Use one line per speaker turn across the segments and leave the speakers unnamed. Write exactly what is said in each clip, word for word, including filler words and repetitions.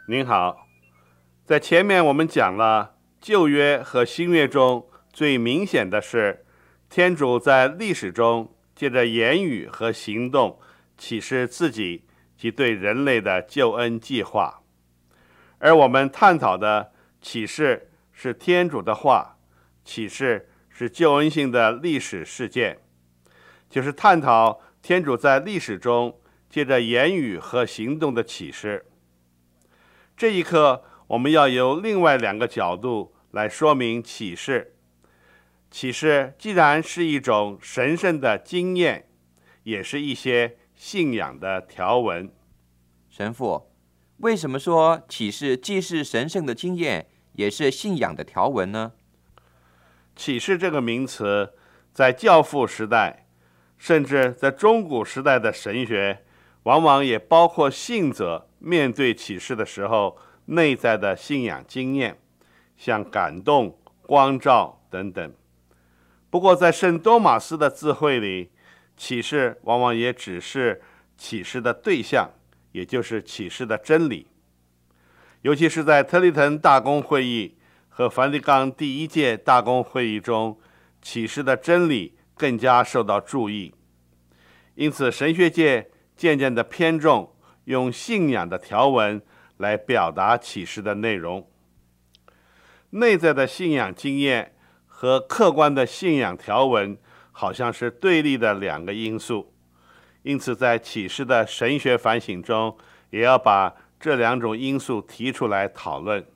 您好，在前面我们讲了旧约和新约中最明显的是，天主在历史中借着言语和行动启示自己及对人类的救恩计划。而我们探讨的启示是天主的话，启示是救恩性的历史事件，就是探讨天主在历史中借着言语和行动的启示。这一课我们要由另外两个角度来说明启示。启示既然是一种神圣的经验，也是一些信仰的条文。
神父，为什么说启示既是神圣的经验，也是信仰的条文呢？
启示这个名词在教父时代，甚至在中古时代的神学，往往也包括信者面对启示的时候内在的信仰经验，像感动、光照等等。不过在圣多马斯的智慧里，启示往往也只是启示的对象，也就是启示的真理。尤其是在特里滕大公会议和梵蒂冈第一届大公会议中，启示的真理更加受到注意。因此神学界渐渐地偏重用信仰的条文来表达启示的内容。内在的信仰经验和客观的信仰条文好像是对立的两个因素，因此在启示的神学反省中，也要把这两种因素提出来讨论。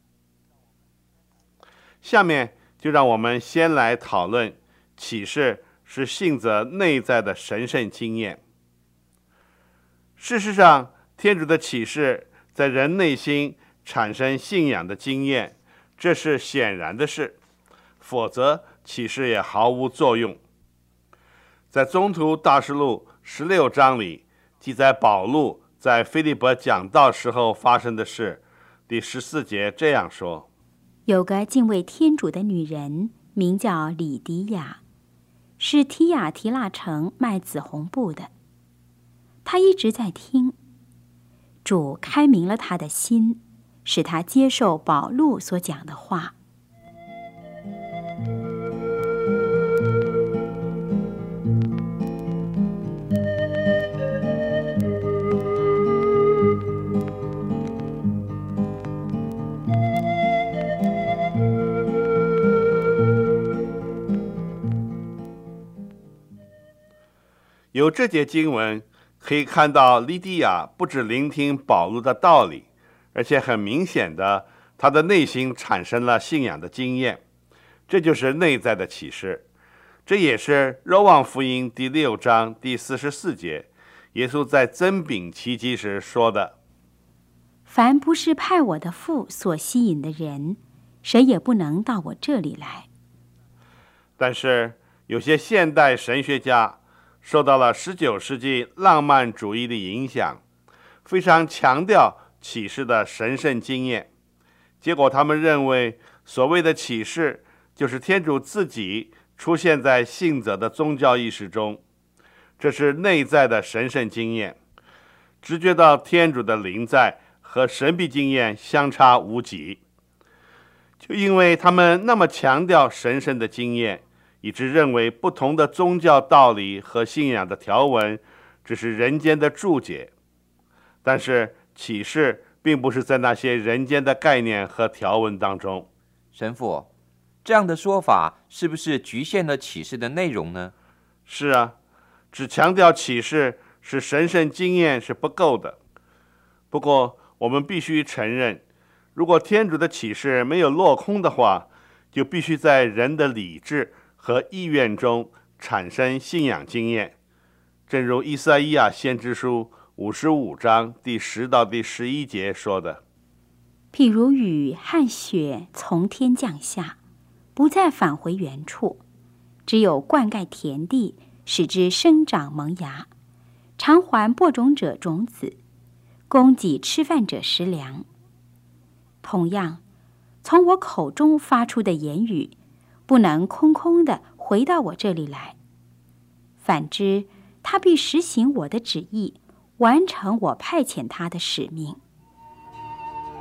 下面就让我们先来讨论启示是信者内在的神圣经验。事实上，天主的启示在人内心产生信仰的经验，这是显然的事，否则启示也毫无作用。在宗徒大事录十六章里，记载保禄在腓立伯讲道时候发生的事。第十四节这样说：
有个敬畏天主的女人，名叫李迪亚，是提亚提腊城卖紫红布的。她一直在听，主开明了她的心，使她接受保禄所讲的话。
由这节经文可以看到，利迪亚不只聆听保禄的道理，而且很明显的，他的内心产生了信仰的经验，这就是内在的启示。这也是若望福音第六章第四十四节，耶稣在增饼奇迹时说的：
凡不是派我的父所吸引的人，谁也不能到我这里来。
但是有些现代神学家受到了十九世纪浪漫主义的影响，非常强调启示的神圣经验。结果他们认为，所谓的启示就是天主自己出现在信者的宗教意识中，这是内在的神圣经验，直觉到天主的临在和神秘经验相差无几。就因为他们那么强调神圣的经验，以致认为不同的宗教道理和信仰的条文只是人间的注解，但是启示并不是在那些人间的概念和条文当中。
神父，这样的说法是不是局限了启示的内容呢？
是啊，只强调启示是神圣经验是不够的。不过我们必须承认，如果天主的启示没有落空的话，就必须在人的理智和意愿中产生信仰经验，正如以赛亚先知书五十五章第十到第十一节说的：
譬如雨和雪从天降下，不再返回原处，只有灌溉田地，使之生长萌芽，偿还播种者种子，供给吃饭者食粮。同样，从我口中发出的言语，不能空空地回到我这里来，反之，他必实行我的旨意，完成我派遣他的使命。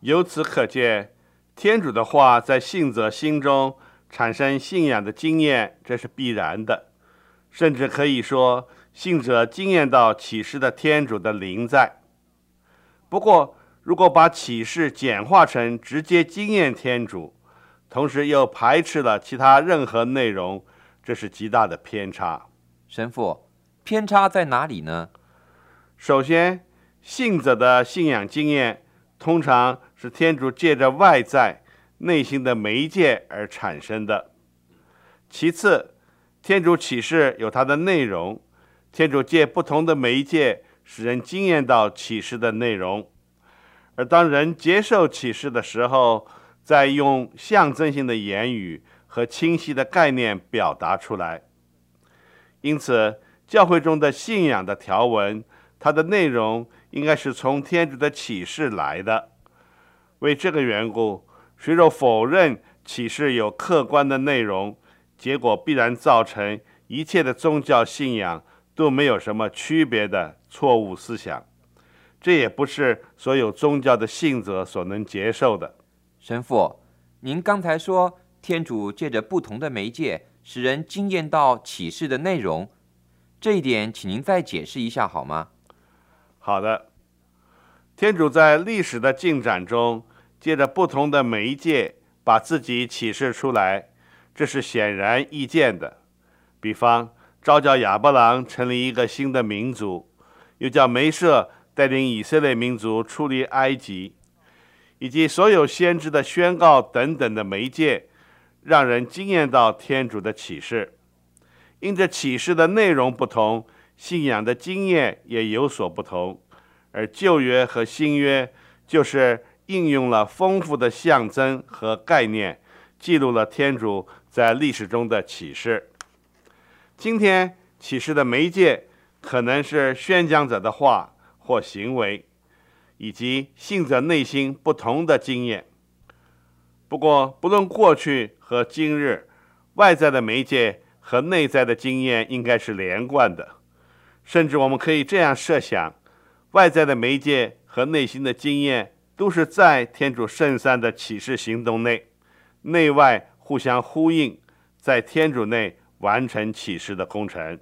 由此可见，天主的话在信者心中产生信仰的经验，这是必然的，甚至可以说，信者经验到启示的天主的灵在。不过，如果把启示简化成直接经验天主，同时又排斥了其他任何内容，这是极大的偏差。
神父，偏差在哪里呢？
首先，信者的信仰经验通常是天主借着外在内心的媒介而产生的。其次，天主启示有它的内容，天主借不同的媒介使人经验到启示的内容，而当人接受启示的时候，再用象征性的言语和清晰的概念表达出来。因此，教会中的信仰的条文，它的内容应该是从天主的启示来的。为这个缘故，谁若否认启示有客观的内容，结果必然造成一切的宗教信仰都没有什么区别的错误思想。这也不是所有宗教的信者所能接受的。
神父，您刚才说天主借着不同的媒介使人经验到启示的内容，这一点请您再解释一下好吗？
好的，天主在历史的进展中，借着不同的媒介把自己启示出来，这是显然易见的。比方，召叫亚伯郎成立一个新的民族，又叫梅瑟带领以色列民族出离埃及，以及所有先知的宣告等等的媒介，让人经验到天主的启示。因着启示的内容不同，信仰的经验也有所不同，而旧约和新约就是应用了丰富的象征和概念，记录了天主在历史中的启示。今天启示的媒介可能是宣讲者的话或行为，以及信者内心不同的经验。不过，不论过去和今日，外在的媒介和内在的经验应该是连贯的。甚至我们可以这样设想，外在的媒介和内心的经验都是在天主圣三的启示行动内，内外互相呼应，在天主内完成启示的工程。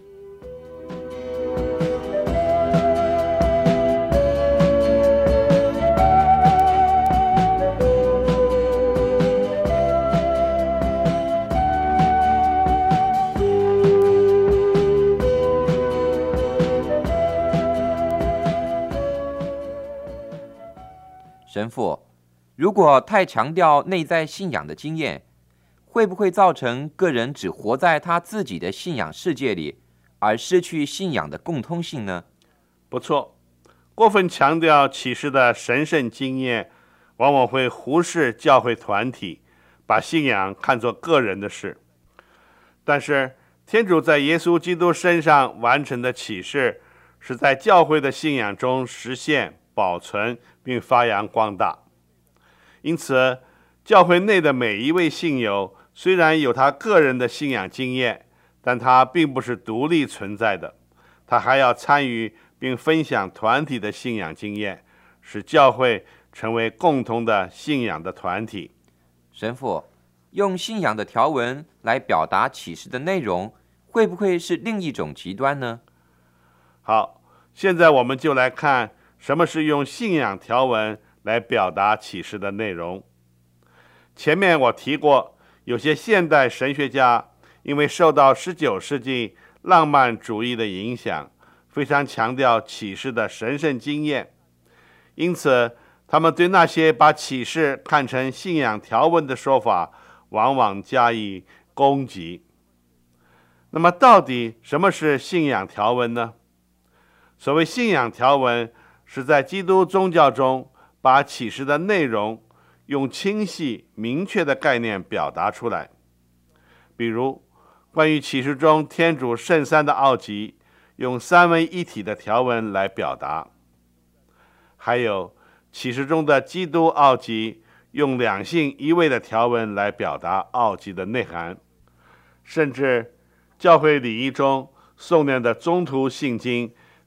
神父，如果太强调内在信仰的经验，会不会造成个人只活在他自己的信仰世界里，而失去信仰的共通性呢？
不错，过分强调启示的神圣经验，往往会忽视教会团体，把信仰看作个人的事。但是，天主在耶稣基督身上完成的启示，是在教会的信仰中实现、保存并发扬光大。因此，教会内的每一位信友虽然有他个人的信仰经验，但他并不是独立存在的，他还要参与并分享团体的信仰经验，使教会成为共同的信仰的团体。
神父，用信仰的条文来表达启示的内容，会不会是另一种极端呢？
好，现在我们就来看什么是用信仰条文来表达启示的内容。前面我提过，有些现代神学家因为受到十九世纪浪漫主义的影响，非常强调启示的神圣经验，因此他们对那些把启示看成信仰条文的说法往往加以攻击。那么到底什么是信仰条文呢？所谓信仰条文，是在基督宗教中把启示的内容用清晰明确的概念表达出来。比如关于启示中天主圣三的奥迹，用三位一体的条文来表达；还有启示中的基督奥迹，用两性一位的条文来表达奥迹的内涵。甚至教会礼仪中诵念的宗徒信经，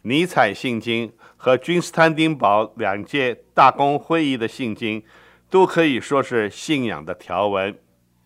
尼采信经和君士坦丁堡两届大公会议的信经，都可以说是信仰的条文。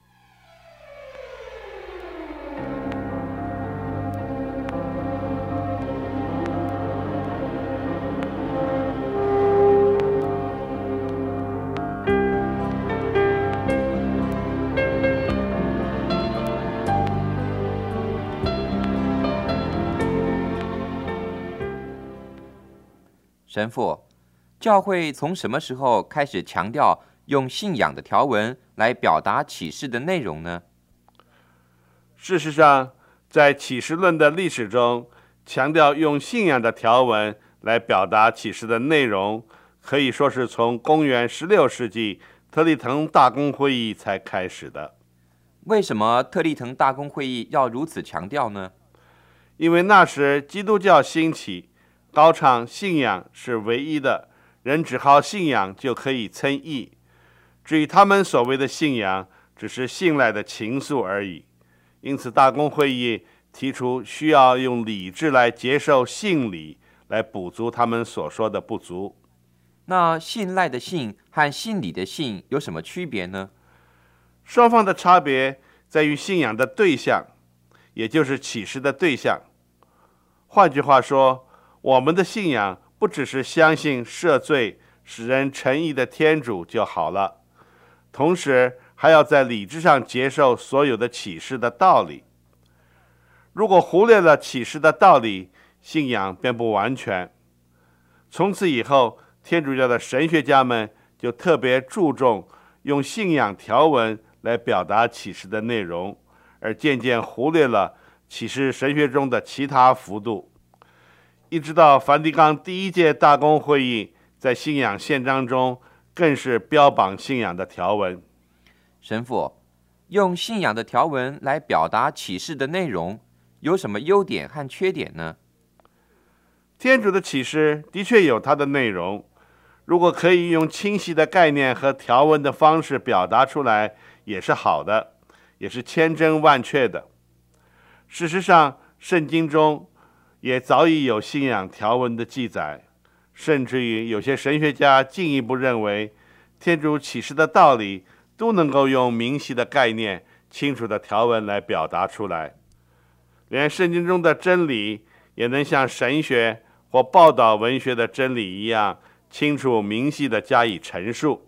神父，教会从什么时候开始强调用信仰的条文来表达启示的内容呢？
事实上，在启示论的历史中，强调用信仰的条文来表达启示的内容，可以说是从公元十六世纪特立腾大公会议才开始的。
为什么特立腾大公会议要如此强调呢？
因为那时基督教兴起，高唱信仰是唯一的，人只靠信仰就可以称义。至于他们所谓的信仰，只是信赖的情愫而已。因此，大公会议提出需要用理智来接受信理，来补足他们所说的不足。
那信赖的信和信理的信有什么区别呢？
双方的差别在于信仰的对象，也就是启示的对象。换句话说，我们的信仰不只是相信赦罪、使人成义的天主就好了，同时还要在理智上接受所有的启示的道理。如果忽略了启示的道理，信仰便不完全。从此以后，天主教的神学家们就特别注重用信仰条文来表达启示的内容，而渐渐忽略了启示神学中的其他幅度。一直到梵蒂冈第一届大公会议，在信仰宪章中更是标榜信仰的条文。
神父，用信仰的条文来表达启示的内容，有什么优点和缺点呢？
天主的启示的确有它的内容，如果可以用清晰的概念和条文的方式表达出来，也是好的，也是千真万确的。事实上，圣经中也早已有信仰条文的记载，甚至于有些神学家进一步认为，天主启示的道理都能够用明晰的概念、清楚的条文来表达出来。连圣经中的真理也能像神学或报道文学的真理一样，清楚明细地加以陈述。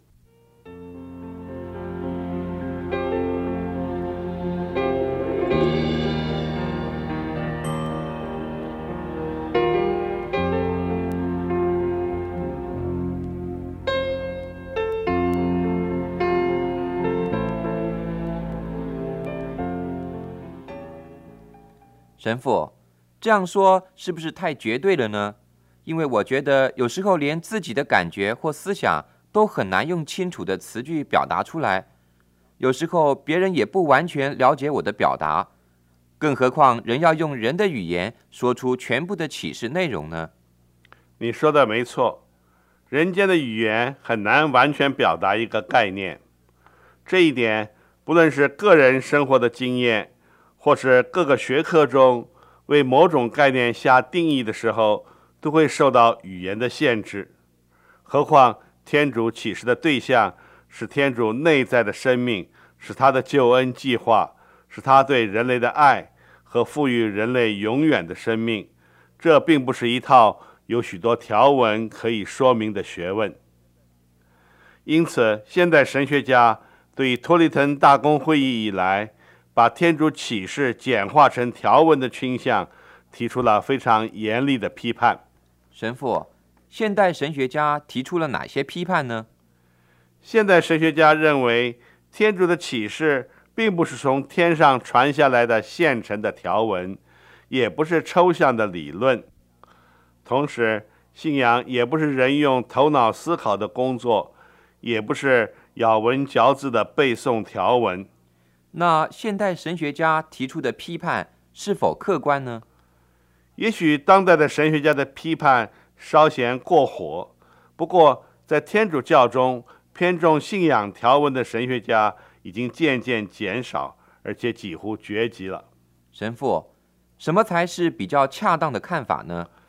神父，这样说是不是太绝对了呢？因为我觉得有时候连自己的感觉或思想都很难用清楚的词句表达出来，有时候别人也不完全了解我的表达，更何况人要用人的语言说出全部的启示内容呢？
你说的没错，人间的语言很难完全表达一个概念。这一点，不论是个人生活的经验，或是各个学科中为某种概念下定义的时候，都会受到语言的限制。何况天主启示的对象是天主内在的生命，是他的救恩计划，是他对人类的爱和赋予人类永远的生命。这并不是一套有许多条文可以说明的学问。因此，现代神学家对于托利腾大公会议以来把天主启示简化成条文的倾向提出了非常严厉的批判。
神父，现代神学家提出了哪些批判呢？
现代神学家认为，天主的启示并不是从天上传下来的现成的条文，也不是抽象的理论。同时，信仰也不是人用头脑思考的工作，也不是咬文嚼字的背诵条文。
那现代神学家提出的批判是否客观呢？
也许当代的神学家的批判稍显过火，不过在天主教中偏重信仰条文的神学家已经渐渐减少，而且几乎绝迹了。
神父，什么才是比较恰当的看法呢？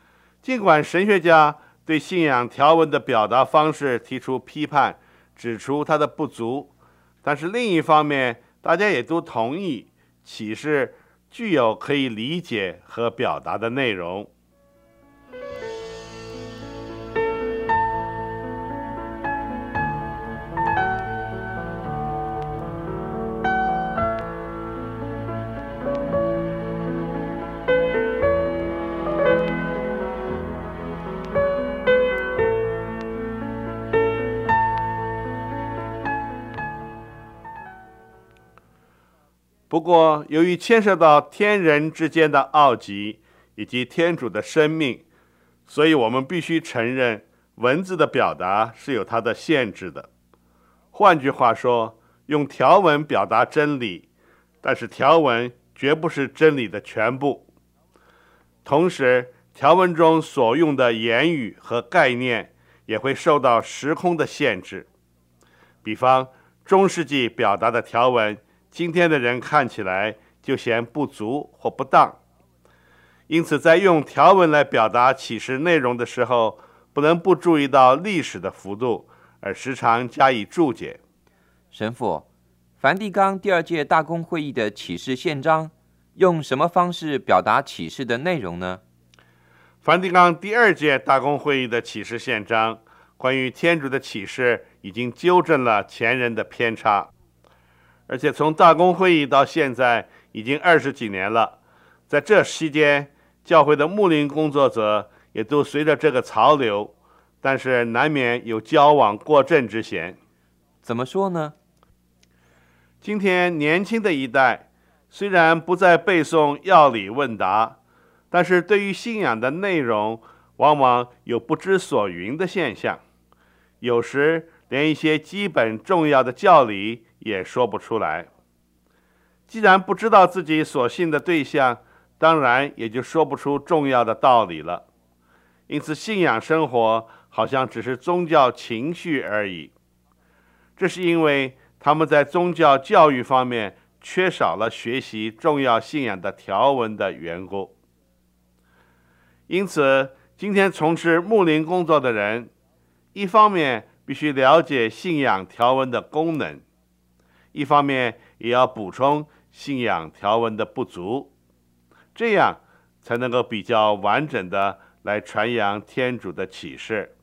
尽管神学家对信仰条文的表达方式提出批判，指出它的不足，但是另一方面，大家也都同意启示具有可以理解和表达的内容。不过，由于牵涉到天人之间的奥极以及天主的生命，所以我们必须承认文字的表达是有它的限制的。换句话说，用条文表达真理，但是条文绝不是真理的全部。同时，条文中所用的言语和概念也会受到时空的限制。比方，中世纪表达的条文，今天的人看起来就嫌不足或不当。因此，在用条文来表达启示内容的时候，不能不注意到历史的幅度，而时常加以注解。
神父，梵蒂冈第二届大公会议的启示宪章用什么方式表达启示的内容呢？
梵蒂冈第二届大公会议的启示宪章关于天主的启示已经纠正了前人的偏差。而且从大公会议到现在已经二十几年了，在这期间，教会的牧灵工作者也都随着这个潮流，但是难免有矫枉过正之嫌。
怎么说呢？
今天年轻的一代虽然不再背诵要理问答，但是对于信仰的内容往往有不知所云的现象，有时连一些基本重要的教理也说不出来。既然不知道自己所信的对象，当然也就说不出重要的道理了。因此，信仰生活好像只是宗教情绪而已。这是因为他们在宗教教育方面缺少了学习重要信仰的条文的缘故。因此，今天从事牧灵工作的人，一方面必须了解信仰条文的功能，一方面也要补充信仰条文的不足，这样才能够比较完整的来传扬天主的启示。